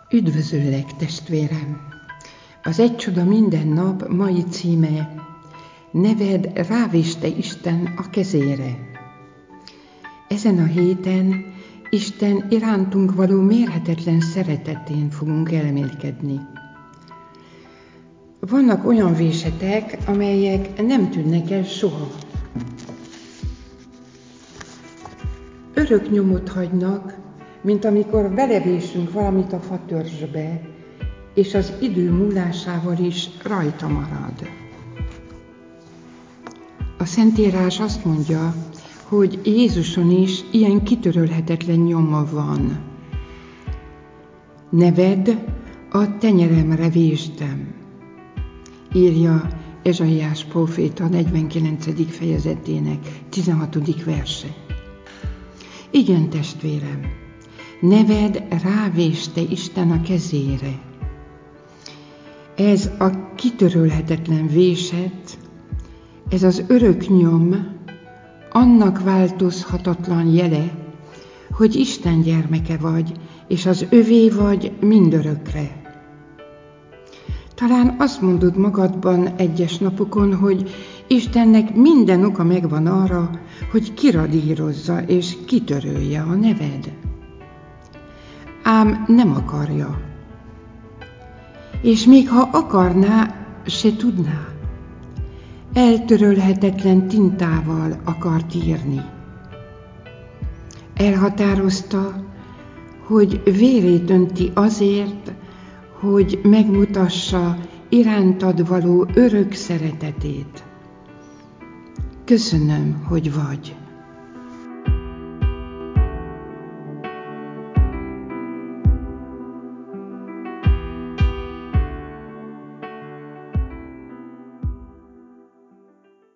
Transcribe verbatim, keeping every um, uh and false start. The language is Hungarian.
Üdvözöllek, testvérem! Az Egy csoda minden nap mai címe: Neved rávéste Isten a kezére. Ezen a héten Isten irántunk való mérhetetlen szeretetén fogunk elmélkedni. Vannak olyan vésetek, amelyek nem tűnnek el soha. Örök nyomot hagynak, mint amikor belevésünk valamit a fatörzsbe, és az idő múlásával is rajta marad. A Szentírás azt mondja, hogy Jézuson is ilyen kitörölhetetlen nyoma van. Neved a tenyeremre véstem, írja Ezsaiás próféta negyvenkilencedik fejezetének tizenhatodik verse. Igen, testvérem, neved rávéste Isten a kezére. Ez a kitörölhetetlen véset, ez az örök nyom annak változhatatlan jele, hogy Isten gyermeke vagy, és az övé vagy mindörökre. Talán azt mondod magadban egyes napokon, hogy Istennek minden oka megvan arra, hogy kiradírozza és kitörölje a neved. Ám nem akarja. És még ha akarná, se tudná. Eltörölhetetlen tintával akart írni. Elhatározta, hogy vérét önti azért, hogy megmutassa irántad való örök szeretetét. Köszönöm, hogy vagy.